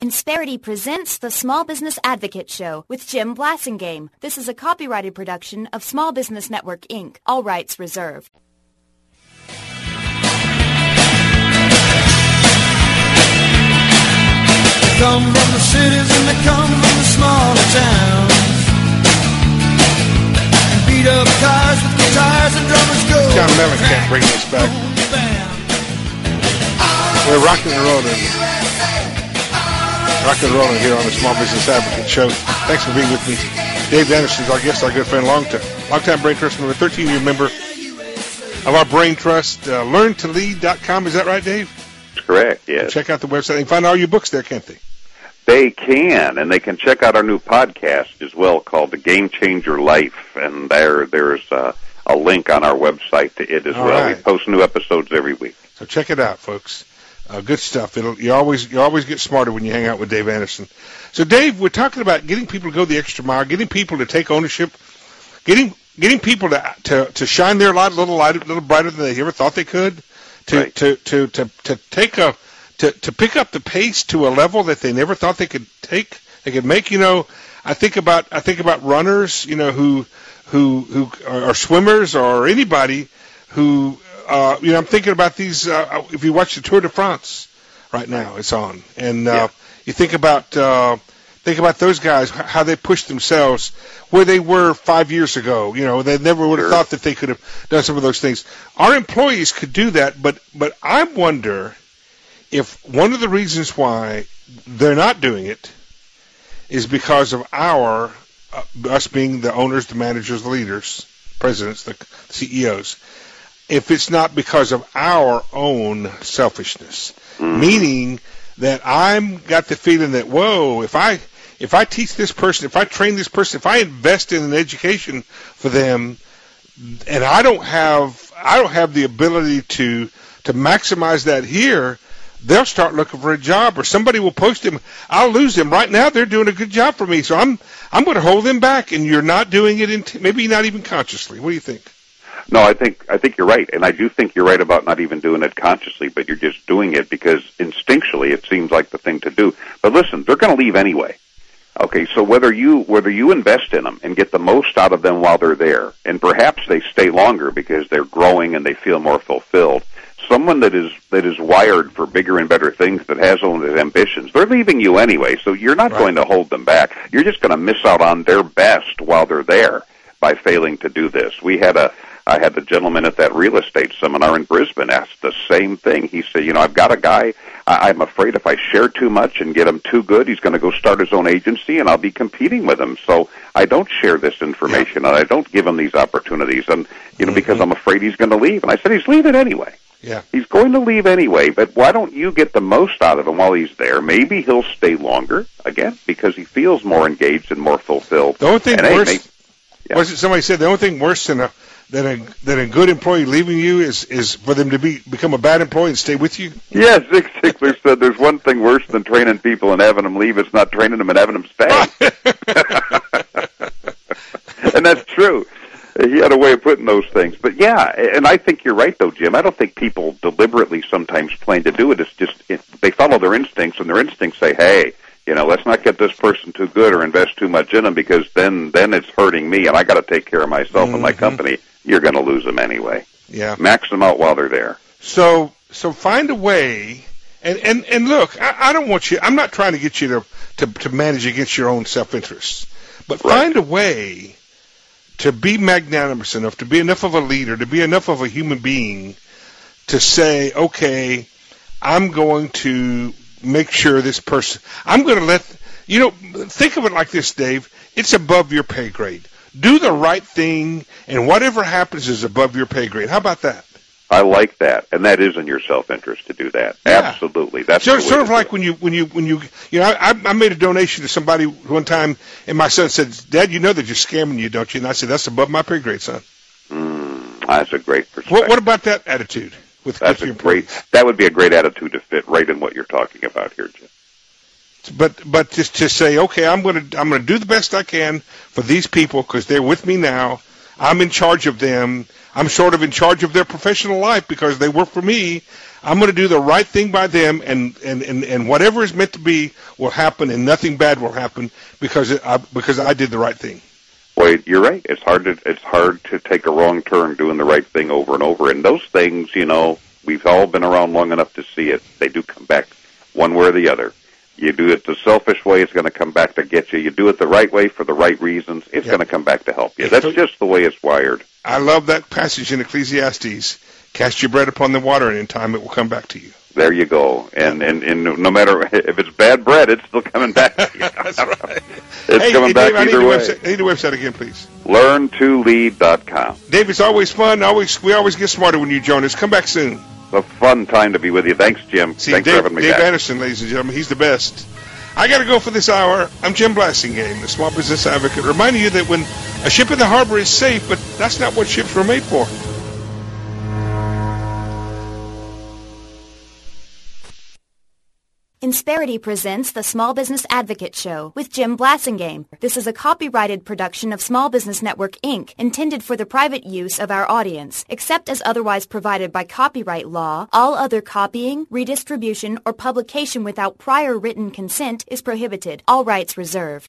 Insperity presents the Small Business Advocate Show with Jim Blasingame. This is a copyrighted production of Small Business Network, Inc. All rights reserved. They come from the cities and they come from the smaller towns. And beat up cars with guitars and drummers go. John Mellon can't bring this back. We're rocking and rolling here on the Small Business Advocate Show. Thanks for being with me. Dave Anderson is our guest, our good friend, longtime Brain Trust member, 13-year member of our Brain Trust. LearnToLead.com. Is that right, Dave? Correct, yes. Check out the website. They can find all your books there, can't they? They can, and they can check out our new podcast as well called The Game Changer Life, and there's a link on our website to it as all well. Right. We post new episodes every week. So check it out, folks. Good stuff. You always get smarter when you hang out with Dave Anderson. So, Dave, we're talking about getting people to go the extra mile, getting people to take ownership, getting people to shine their light a little brighter than they ever thought they could, to pick up the pace to a level that they never thought they could make. You know, I think about runners, you know, who are swimmers or anybody who. I'm thinking about these. If you watch the Tour de France right now, it's on, and you think about those guys, how they pushed themselves where they were 5 years ago. You know, they never would have thought that they could have done some of those things. Our employees could do that, but I wonder if one of the reasons why they're not doing it is because of us being the owners, the managers, the leaders, presidents, the CEOs. If it's not because of our own selfishness, meaning that I'm got the feeling that, whoa, if I teach this person, if I train this person, if I invest in an education for them, and I don't have the ability to maximize that here, they'll start looking for a job, or somebody will post them. I'll lose them. Right now, they're doing a good job for me, so I'm going to hold them back, and you're not doing it, maybe not even consciously. What do you think? No, I think you're right, and I do think you're right about not even doing it consciously, but you're just doing it because instinctually it seems like the thing to do. But listen, they're going to leave anyway. Okay, so whether you invest in them and get the most out of them while they're there, and perhaps they stay longer because they're growing and they feel more fulfilled. Someone that is wired for bigger and better things, that has own ambitions, they're leaving you anyway. So you're not going to hold them back. You're just going to miss out on their best while they're there by failing to do this. I had the gentleman at that real estate seminar in Brisbane ask the same thing. He said, I've got a guy, I'm afraid if I share too much and get him too good, he's going to go start his own agency and I'll be competing with him. So I don't share this information and I don't give him these opportunities and, because I'm afraid he's going to leave. And I said, he's leaving anyway. Yeah. He's going to leave anyway, but why don't you get the most out of him while he's there? Maybe he'll stay longer, again, because he feels more engaged and more fulfilled. The only thing was it somebody said the only thing worse than a good employee leaving you is for them to become a bad employee and stay with you? Yes, Zig Ziglar said there's one thing worse than training people and having them leave. It's not training them and having them stay. And that's true. He had a way of putting those things. But, yeah, and I think you're right, though, Jim. I don't think people deliberately sometimes plan to do it. It's just they follow their instincts, and their instincts say, hey, let's not get this person too good or invest too much in them because then it's hurting me, and I got to take care of myself and my company. You're going to lose them anyway. Yeah. Max them out while they're there. So find a way, and look, I don't want you, I'm not trying to get you to manage against your own self-interest, but find a way to be magnanimous enough, to be enough of a leader, to be enough of a human being to say, okay, I'm going to make sure this person, I'm going to think of it like this, Dave, it's above your pay grade. Do the right thing, and whatever happens is above your pay grade. How about that? I like that, and that is in your self-interest to do that. Yeah. Absolutely. That's sort of like when you I made a donation to somebody one time, and my son said, "Dad, you know that you're scamming you, don't you?" And I said, "That's above my pay grade, son." That's a great perspective. What about that attitude? That would be a great attitude to fit right in what you're talking about here, Jim. But just to say, okay, I'm going to do the best I can for these people because they're with me now. I'm in charge of them. I'm sort of in charge of their professional life because they work for me. I'm going to do the right thing by them, and whatever is meant to be will happen, and nothing bad will happen because I did the right thing. Well, you're right. It's hard to take a wrong turn doing the right thing over and over. And those things, we've all been around long enough to see it. They do come back one way or the other. You do it the selfish way, it's going to come back to get you. You do it the right way for the right reasons, it's going to come back to help you. That's just the way it's wired. I love that passage in Ecclesiastes. Cast your bread upon the water, and in time it will come back to you. There you go. And no matter if it's bad bread, it's still coming back to you. That's right. It's coming back either way. I need the website again, please. LearnToLead.com. Dave, it's always fun. We always get smarter when you join us. Come back soon. It's a fun time to be with you. Thanks, Jim. Thanks for having me Dave back. Anderson, ladies and gentlemen. He's the best. I got to go for this hour. I'm Jim Blasingame, the Small Business Advocate, reminding you that when a ship in the harbor is safe, but that's not what ships were made for. Insperity presents the Small Business Advocate Show with Jim Blasingame. This is a copyrighted production of Small Business Network, Inc., intended for the private use of our audience. Except as otherwise provided by copyright law, all other copying, redistribution, or publication without prior written consent is prohibited. All rights reserved.